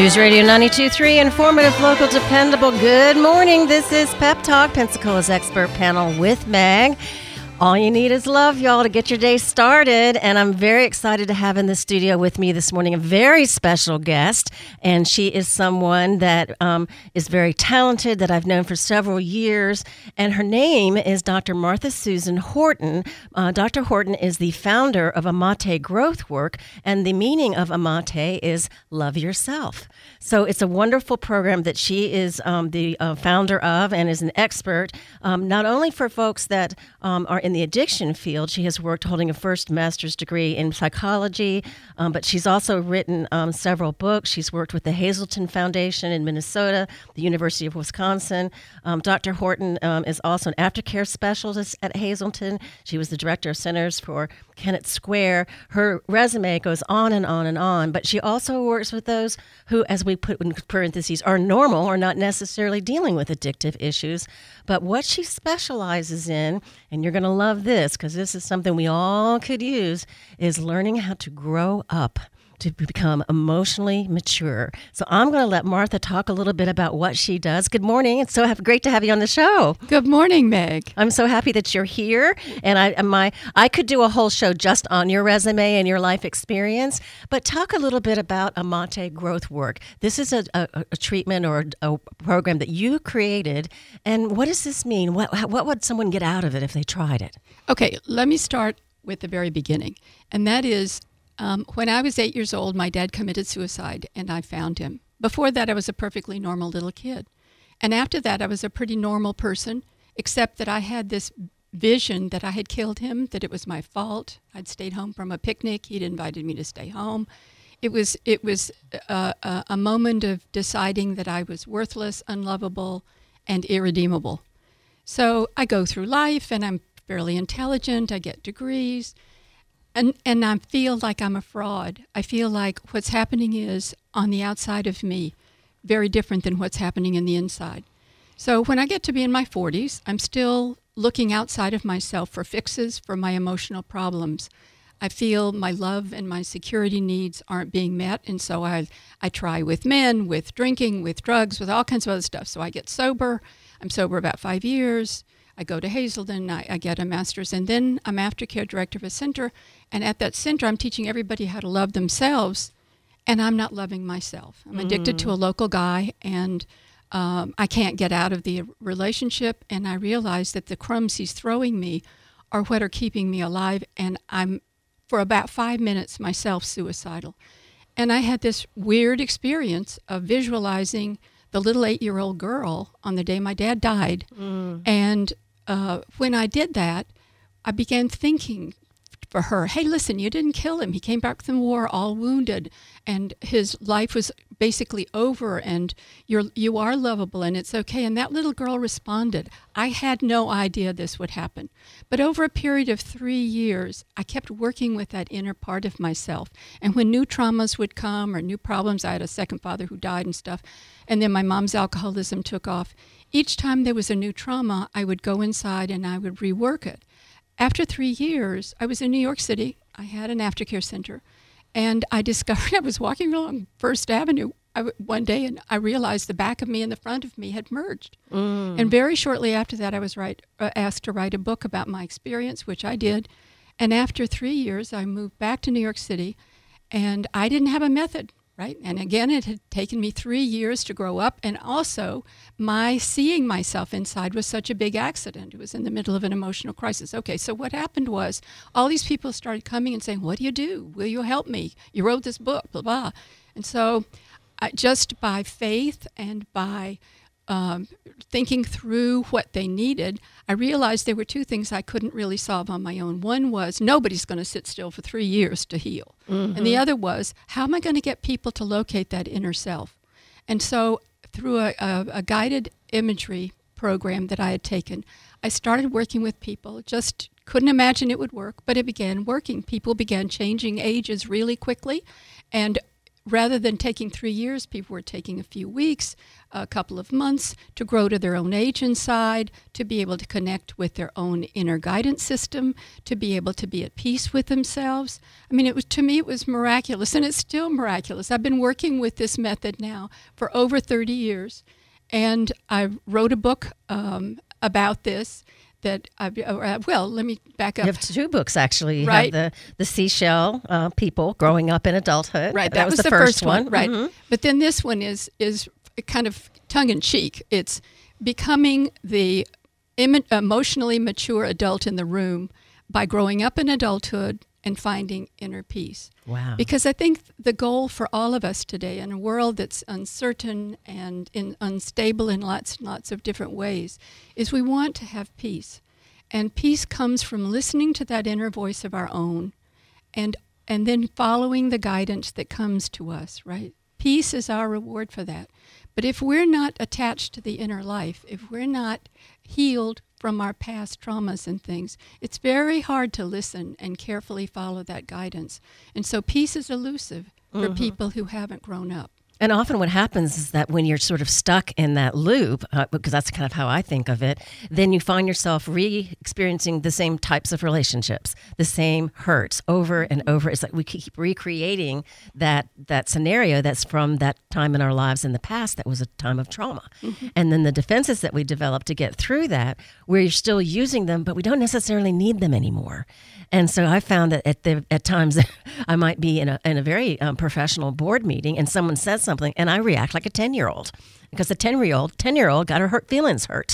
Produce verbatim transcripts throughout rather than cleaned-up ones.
News Radio ninety-two point three, informative, local, dependable. Good morning. This is Pep Talk, Pensacola's expert panel with Meg. All you need is love, y'all, to get your day started. And I'm very excited to have in the studio with me this morning a very special guest. And she is someone that um, is very talented, that I've known for several years. And her name is Doctor Martha Susan Horton. Uh, Doctor Horton is the founder of Amate Growth Work. And the meaning of Amate is love yourself. So it's a wonderful program that she is um, the uh, founder of and is an expert, um, not only for folks that um, are in the addiction field. She has worked holding a first master's degree in psychology, um, but she's also written um, several books. She's worked with the Hazelden Foundation in Minnesota, the University of Wisconsin. Um, Doctor Horton um, is also an aftercare specialist at Hazelden. She was the director of Centers for Kennett Square. Her resume goes on and on and on, but she also works with those who, as we put in parentheses, are normal or not necessarily dealing with addictive issues. But what she specializes in, and you're going to love this because this is something we all could use, is learning how to grow up, to become emotionally mature. So I'm going to let Martha talk a little bit about what she does. Good morning. It's so have, great to have you on the show. Good morning, Meg. I'm so happy that you're here. And I my I could do a whole show just on your resume and your life experience, but talk a little bit about Amate Growth Work. This is a, a, a treatment or a, a program that you created. And what does this mean? What, what would someone get out of it if they tried it? Okay, let me start with the very beginning. And that is, Um, when I was eight years old, my dad committed suicide, and I found him. Before that, I was a perfectly normal little kid. And after that, I was a pretty normal person, except that I had this vision that I had killed him, that it was my fault. I'd stayed home from a picnic. He'd invited me to stay home. It was it was a, a, a moment of deciding that I was worthless, unlovable, and irredeemable. So I go through life, and I'm fairly intelligent. I get degrees. And and I feel like I'm a fraud. I feel like what's happening is on the outside of me, very different than what's happening in the inside. So when I get to be in my forties, I'm still looking outside of myself for fixes for my emotional problems. I feel my love and my security needs aren't being met, and so I I try with men, with drinking, with drugs, with all kinds of other stuff. So I get sober. I'm sober about five years. I go to Hazelden, I, I get a master's, and then I'm aftercare director of a center. And at that center, I'm teaching everybody how to love themselves, and I'm not loving myself. I'm addicted mm. to a local guy, and um, I can't get out of the relationship, and I realize that the crumbs he's throwing me are what are keeping me alive, and I'm, for about five minutes, myself suicidal. And I had this weird experience of visualizing the little eight-year-old girl on the day my dad died, mm. and Uh, when I did that, I began thinking for her, hey, listen, you didn't kill him. He came back from the war all wounded, and his life was basically over, and you're, you are lovable, and it's okay. And that little girl responded. I had no idea this would happen. But over a period of three years, I kept working with that inner part of myself. And when new traumas would come or new problems, I had a second father who died and stuff, and then my mom's alcoholism took off. Each time there was a new trauma, I would go inside and I would rework it. After three years, I was in New York City. I had an aftercare center, and I discovered I was walking along First Avenue I w- one day, and I realized the back of me and the front of me had merged. Mm. And very shortly after that, I was write, uh, asked to write a book about my experience, which I did. And after three years, I moved back to New York City, and I didn't have a method. Right. And again, it had taken me three years to grow up. And also, my seeing myself inside was such a big accident. It was in the middle of an emotional crisis. Okay, so what happened was all these people started coming and saying, what do you do? Will you help me? You wrote this book, blah, blah. And so I, just by faith and by um, thinking through what they needed, I realized there were two things I couldn't really solve on my own. One was nobody's going to sit still for three years to heal. Mm-hmm. And the other was, how am I going to get people to locate that inner self? And so through a, a, a guided imagery program that I had taken, I started working with people. Just couldn't imagine it would work, but it began working. People began changing ages really quickly and rather than taking three years, people were taking a few weeks, a couple of months to grow to their own age inside, to be able to connect with their own inner guidance system, to be able to be at peace with themselves. I mean, it was, to me, it was miraculous, and it's still miraculous. I've been working with this method now for over thirty years, and I wrote a book um, about this. That I, uh, well, let me back up. You have two books, actually. You right. have the, the seashell uh, people growing up in adulthood. Right, that, that was, was the, the first, first one. one. Right, mm-hmm. But then this one is is kind of tongue-in-cheek. It's becoming the em- emotionally mature adult in the room by growing up in adulthood and finding inner peace. Wow. Because I think the goal for all of us today in a world that's uncertain and in, unstable in lots and lots of different ways is we want to have peace. And peace comes from listening to that inner voice of our own and and then following the guidance that comes to us, right? Peace is our reward for that. But if we're not attached to the inner life, if we're not healed from our past traumas and things, it's very hard to listen and carefully follow that guidance. And so peace is elusive for mm-hmm. people who haven't grown up. And often what happens is that when you're sort of stuck in that loop, uh, because that's kind of how I think of it, then you find yourself re-experiencing the same types of relationships, the same hurts over and over. It's like we keep recreating that that scenario that's from that time in our lives in the past that was a time of trauma. Mm-hmm. And then the defenses that we develop to get through that, we're still using them, but we don't necessarily need them anymore. And so I found that at the at times I might be in a in a very um, professional board meeting and someone says something and I react like a ten-year-old because the ten-year-old ten-year-old got her hurt feelings hurt.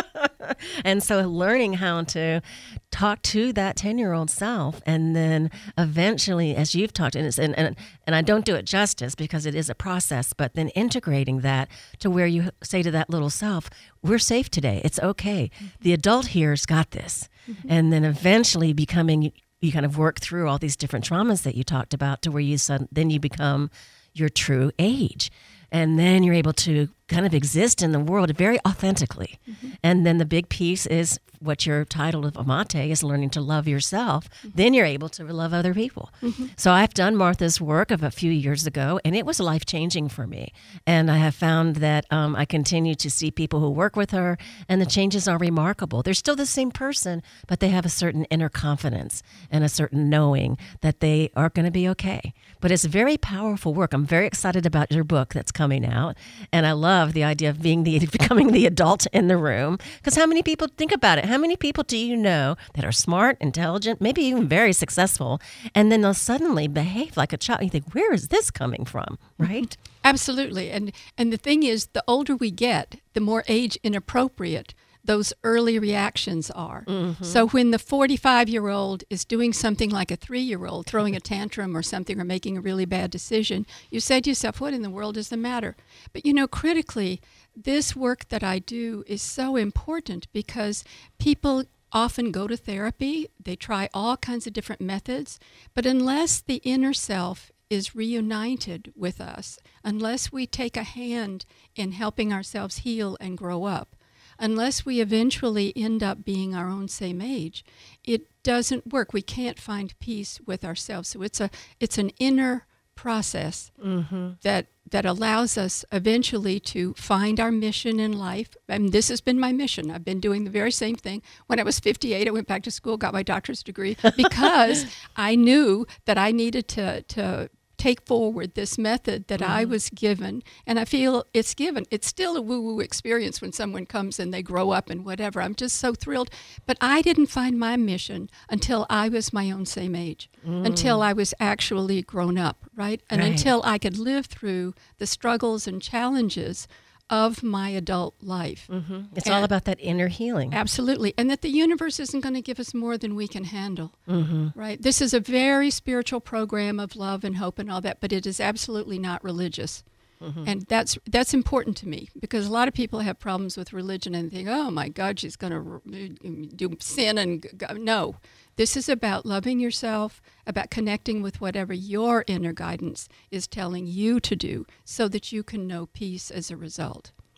And so learning how to talk to that ten-year-old self and then eventually, as you've talked, and, it's, and, and, and I don't do it justice because it is a process, but then integrating that to where you say to that little self, we're safe today. It's okay. The adult here's got this. Mm-hmm. And then eventually becoming, you kind of work through all these different traumas that you talked about to where you said, then you become your true age. And then you're able to kind of exist in the world very authentically. Mm-hmm. And then the big piece is what your title of Amate is learning to love yourself. Mm-hmm. Then you're able to love other people. Mm-hmm. So I've done Martha's work of a few years ago, and it was life-changing for me. And I have found that um, I continue to see people who work with her, and the changes are remarkable. They're still the same person, but they have a certain inner confidence and a certain knowing that they are going to be okay. But it's very powerful work. I'm very excited about your book that's coming out, and I love the idea of being the becoming the adult in the room. Because how many people, think about it, how many people do you know that are smart, intelligent, maybe even very successful, and then they'll suddenly behave like a child? You think, where is this coming from, right? Absolutely. And and the thing is, the older we get, the more age inappropriate those early reactions are. Mm-hmm. So when the forty-five-year-old is doing something like a three-year-old, throwing a tantrum or something or making a really bad decision, you say to yourself, what in the world is the matter? But, you know, critically, this work that I do is so important because people often go to therapy. They try all kinds of different methods. But unless the inner self is reunited with us, unless we take a hand in helping ourselves heal and grow up, unless we eventually end up being our own same age, it doesn't work. We can't find peace with ourselves. So it's a it's an inner process mm-hmm. that that allows us eventually to find our mission in life. And this has been my mission. I've been doing the very same thing. When I was fifty-eight, I went back to school, got my doctorate degree because I knew that I needed to to take forward this method that mm-hmm. I was given, and I feel it's given. It's still a woo-woo experience when someone comes and they grow up and whatever. I'm just so thrilled. But I didn't find my mission until I was my own same age, mm. until I was actually grown up, right? And right. until I could live through the struggles and challenges of my adult life. Mm-hmm. It's and all about that inner healing. Absolutely. And that the universe isn't going to give us more than we can handle, mm-hmm. right? This is a very spiritual program of love and hope and all that, but it is absolutely not religious. Mm-hmm. And that's that's important to me because a lot of people have problems with religion and think, oh my God, she's going to do sin and go. No. This is about loving yourself, about connecting with whatever your inner guidance is telling you to do so that you can know peace as a result.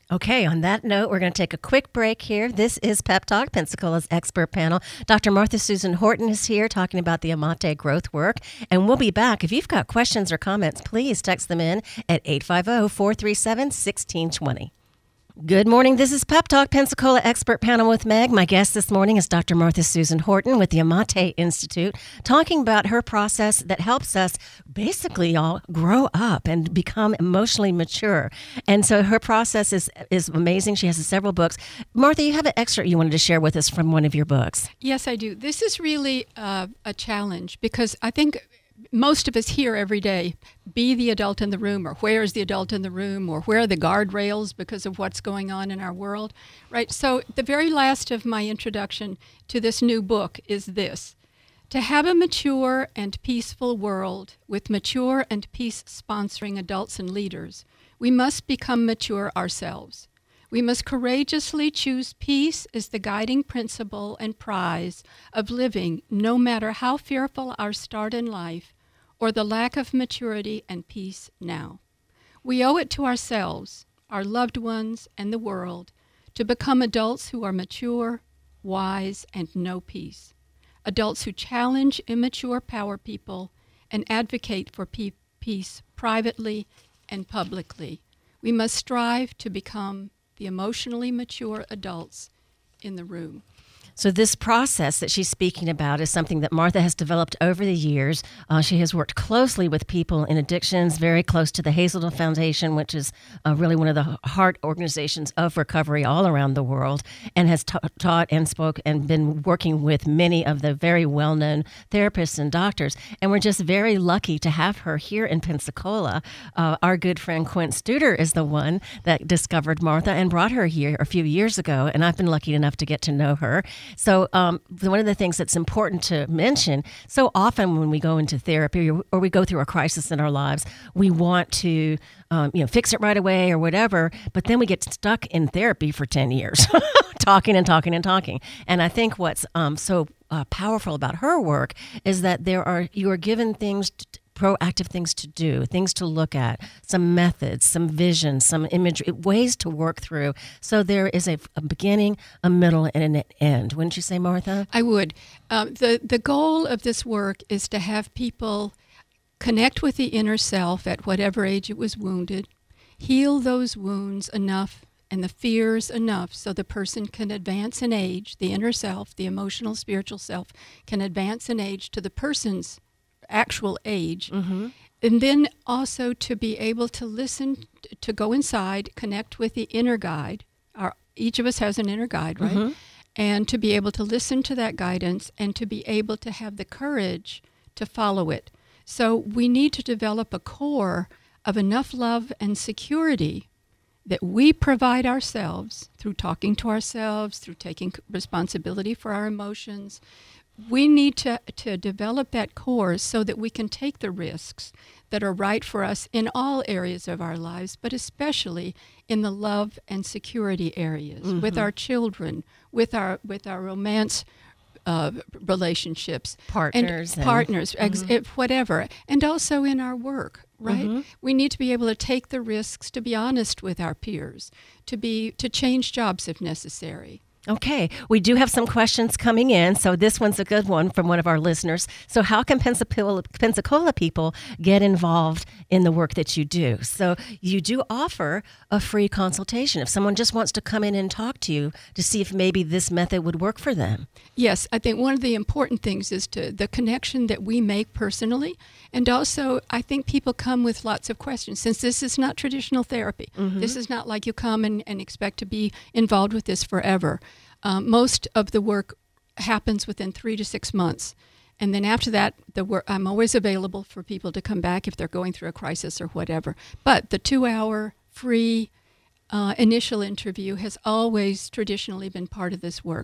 Okay, on that note, we're going to take a quick break here. This is Pep Talk, Pensacola's expert panel. Doctor Martha Susan Horton is here talking about the Amate growth work, and we'll be back. If you've got questions or comments, please text them in at eight five zero, four three seven, one six two zero. Good morning. This is Pep Talk, Pensacola Expert Panel with Meg. My guest this morning is Doctor Martha Susan Horton with the Amate Institute, talking about her process that helps us basically all grow up and become emotionally mature. And so her process is is amazing. She has several books. Martha, you have an excerpt you wanted to share with us from one of your books. Yes, I do. This is really uh, a challenge because I think most of us hear every day, be the adult in the room, or where is the adult in the room, or where are the guardrails because of what's going on in our world, right? So the very last of my introduction to this new book is this: to have a mature and peaceful world with mature and peace-sponsoring adults and leaders, we must become mature ourselves. We must courageously choose peace as the guiding principle and prize of living, no matter how fearful our start in life or the lack of maturity and peace now. We owe it to ourselves, our loved ones, and the world to become adults who are mature, wise, and know peace. Adults who challenge immature power people and advocate for pe- peace privately and publicly. We must strive to become the emotionally mature adults in the room. So this process that she's speaking about is something that Martha has developed over the years. Uh, she has worked closely with people in addictions, very close to the Hazelden Foundation, which is uh, really one of the heart organizations of recovery all around the world, and has ta- taught and spoke and been working with many of the very well-known therapists and doctors. And we're just very lucky to have her here in Pensacola. Uh, our good friend Quint Studer is the one that discovered Martha and brought her here a few years ago, and I've been lucky enough to get to know her. So um, one of the things that's important to mention, so often when we go into therapy or, or we go through a crisis in our lives, we want to um, you know, fix it right away or whatever, but then we get stuck in therapy for ten years, talking and talking and talking. And I think what's um, so uh, powerful about her work is that there are you are given things to, proactive things to do, things to look at, some methods, some vision, some imagery, ways to work through. So there is a, a beginning, a middle, and an end. Wouldn't you say, Martha? I would. Um, the, the goal of this work is to have people connect with the inner self at whatever age it was wounded, heal those wounds enough and the fears enough so the person can advance in age, the inner self, the emotional, spiritual self, can advance in age to the person's actual age, mm-hmm. and then also to be able to listen, to go inside, connect with the inner guide. Our, each of us has an inner guide, right? Mm-hmm. And to be able to listen to that guidance and to be able to have the courage to follow it. So we need to develop a core of enough love and security that we provide ourselves through talking to ourselves, through taking responsibility for our emotions. We need to, to develop that core so that we can take the risks that are right for us in all areas of our lives, but especially in the love and security areas, mm-hmm. with our children, with our with our romance uh, relationships, partners, and, and partners, mm-hmm. ex- whatever, and also in our work. Right? Mm-hmm. We need to be able to take the risks, to be honest with our peers, to be to change jobs if necessary. Okay, we do have some questions coming in, so this one's a good one from one of our listeners. So how can Pensacola, Pensacola people get involved in the work that you do? So you do offer a free consultation if someone just wants to come in and talk to you to see if maybe this method would work for them. Yes, I think one of the important things is to the connection that we make personally, and also I think people come with lots of questions. Since this is not traditional therapy, mm-hmm. this is not like you come and, and expect to be involved with this forever. Um, most of the work happens within three to six months. And then after that, the work, I'm always available for people to come back if they're going through a crisis or whatever. But the two-hour free uh, initial interview has always traditionally been part of this work.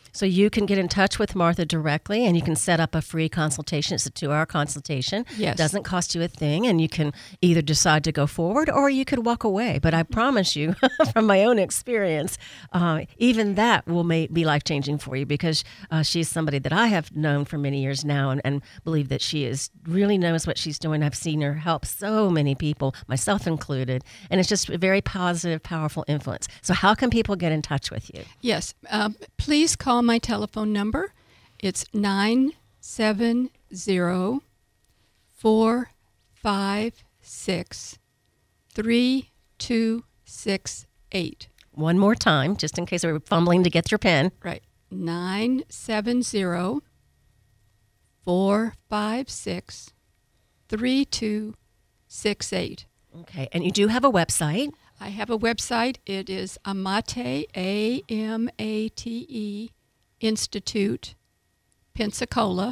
So you can get in touch with Martha directly, and you can set up a free consultation. It's a two-hour consultation. Yes. It doesn't cost you a thing, and you can either decide to go forward or you could walk away. But I promise you, from my own experience, uh, even that will may, be life-changing for you, because uh, she's somebody that I have known for many years now, and, and believe that she is really knows what she's doing. I've seen her help so many people, myself included, and it's just a very positive, powerful influence. So how can people get in touch with you? Yes. Um, please call my telephone number. It's nine seven zero, four five six, three two six eight. One more time, just in case we're fumbling to get your pen. Right. nine seven zero, four five six, three two six eight. Okay, and you do have a website. I have a website. It is Amate, A M A T E, Institute, Pensacola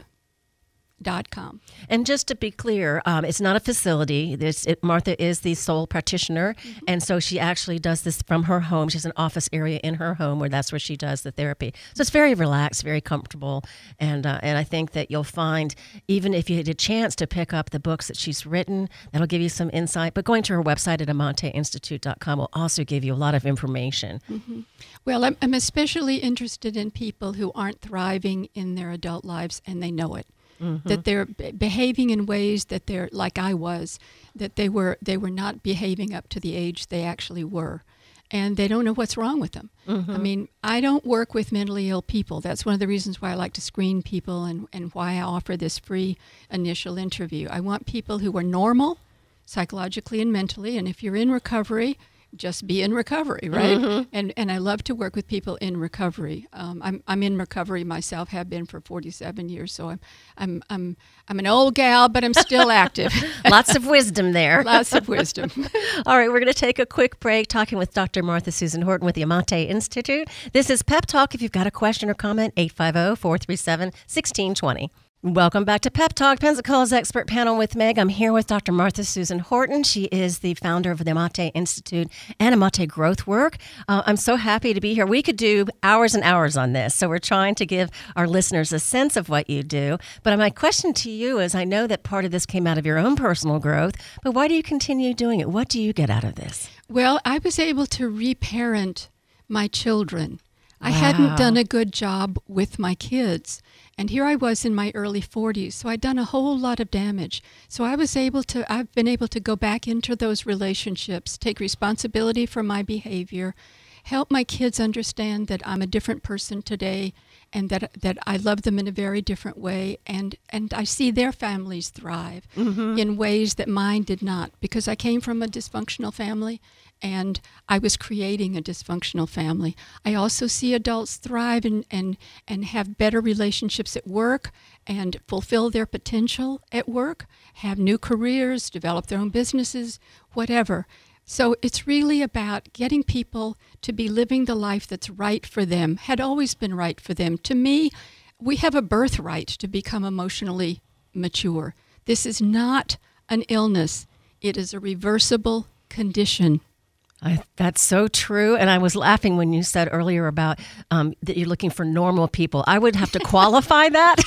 dot com. And just to be clear, um, it's not a facility. This, it, Martha is the sole practitioner, mm-hmm. and so she actually does this from her home. She has an office area in her home where that's where she does the therapy. So it's very relaxed, very comfortable, and uh, and I think that you'll find, even if you had a chance to pick up the books that she's written, that'll give you some insight. But going to her website at amate institute dot com will also give you a lot of information. Mm-hmm. Well, I'm, I'm especially interested in people who aren't thriving in their adult lives, and they know it. Mm-hmm. That they're b- behaving in ways that they're like I was, that they were they were not behaving up to the age they actually were, and they don't know what's wrong with them. Mm-hmm. I mean, I don't work with mentally ill people. That's one of the reasons why I like to screen people, and, and why I offer this free initial interview. I want people who are normal, psychologically and mentally, and if you're in recovery, just be in recovery, right? Mm-hmm. And and I love to work with people in recovery. Um, I'm I'm in recovery myself, have been for forty-seven years, so I'm I'm I'm I'm an old gal, but I'm still active. Lots of wisdom there. Lots of wisdom. All right, we're going to take a quick break talking with Doctor Martha Susan Horton with the Amate Institute. This is Pep Talk. If you've got a question or comment, eight five zero, four three seven, one six two zero. Welcome back to Pep Talk, Pensacola's expert panel with Meg. I'm here with Doctor Martha Susan Horton. She is the founder of the Amate Institute and Amate Growth Work. Uh, I'm so happy to be here. We could do hours and hours on this, so we're trying to give our listeners a sense of what you do. But my question to you is, I know that part of this came out of your own personal growth, but why do you continue doing it? What do you get out of this? Well, I was able to reparent my children. I Wow. hadn't done a good job with my kids. And here I was in my early forties, so I'd done a whole lot of damage. So I was able to, I've been able to go back into those relationships, take responsibility for my behavior, help my kids understand that I'm a different person today, and that that I love them in a very different way, and, and I see their families thrive mm-hmm. in ways that mine did not, because I came from a dysfunctional family, and I was creating a dysfunctional family. I also see adults thrive and, and, and have better relationships at work, and fulfill their potential at work, have new careers, develop their own businesses, whatever. So it's really about getting people to be living the life that's right for them, had always been right for them. To me, we have a birthright to become emotionally mature. This is not an illness. It is a reversible condition. I, that's so true. And I was laughing when you said earlier about um, that you're looking for normal people. I would have to qualify that.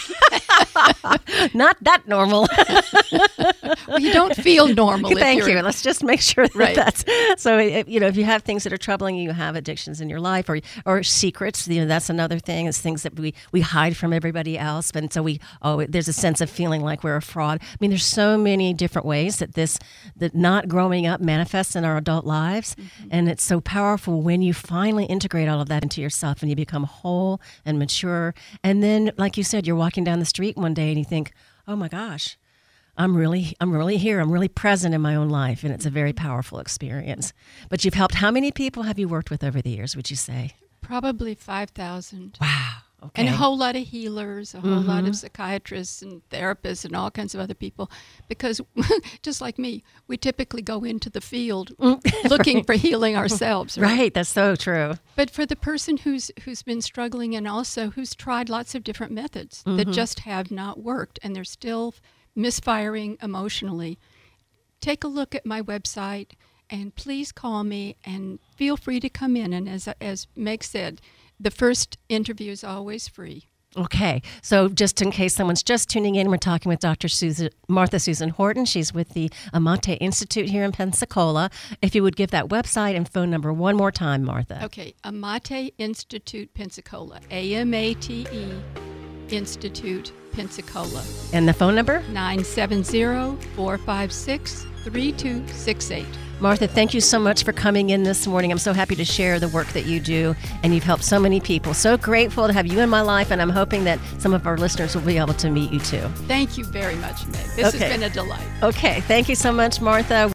Not that normal. Well, you don't feel normal. Thank if you. you're... Let's just make sure that right. that's so. If, you know, if you have things that are troubling you, you have addictions in your life, or or secrets. You know, that's another thing. Is things that we we hide from everybody else, and so we oh, there's a sense of feeling like we're a fraud. I mean, there's so many different ways that this that not growing up manifests in our adult lives, mm-hmm. and it's so powerful when you finally integrate all of that into yourself and you become whole and mature. And then, like you said, you're walking down the street one day and you think, oh my gosh, I'm really, I'm really here. I'm really present in my own life, and it's a very powerful experience. But you've helped. How many people have you worked with over the years, would you say? Probably five thousand. Wow. Okay. And a whole lot of healers, a whole mm-hmm. lot of psychiatrists and therapists and all kinds of other people. Because just like me, we typically go into the field looking right. for healing ourselves. Right? Right. That's so true. But for the person who's who's been struggling, and also who's tried lots of different methods mm-hmm. that just have not worked, and they're still misfiring emotionally, take a look at my website, and please call me, and feel free to come in. And as as Meg said, The first interview is always free. Okay, so just in case someone's just tuning in, we're talking with Doctor Susan, Martha Susan Horton. She's with the Amate Institute here in Pensacola. If you would give that website and phone number one more time, Martha. Okay, Amate Institute Pensacola, A M A T E Institute Pensacola. And the phone number? nine seven zero, four five six, three two six eight. Martha, thank you so much for coming in this morning. I'm so happy to share the work that you do, and you've helped so many people. So grateful to have you in my life, and I'm hoping that some of our listeners will be able to meet you too. Thank you very much, Meg. This Okay. has been a delight. Okay, thank you so much, Martha.